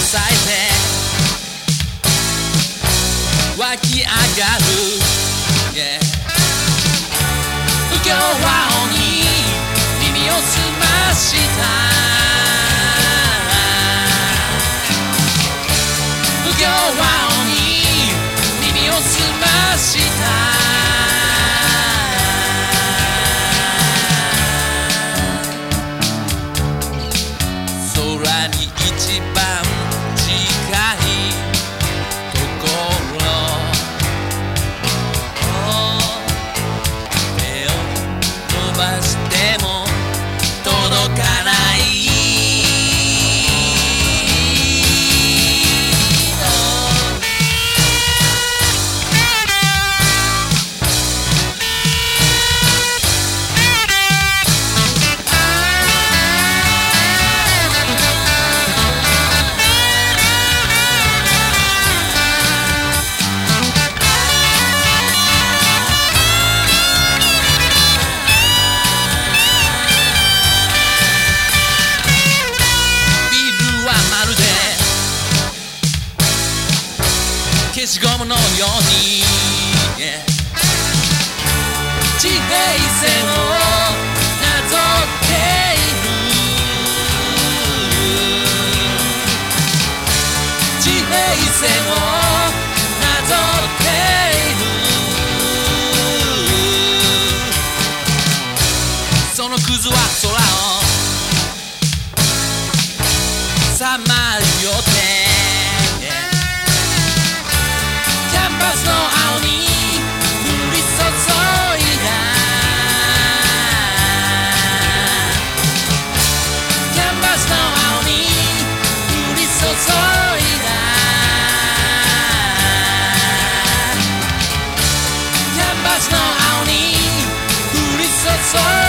さえて湧き上がる、yeah、不協和音に耳を澄ました不協和音に耳を澄ました空に一番近いところ手を伸ばしても届かない消しゴムのように、yeah、地平線をなぞっている地平線をなぞっているそのクズは空をさまよってキャンバスの青に降り注いだキャンバスの青に降り注いだキャンバスの青に降り注いだ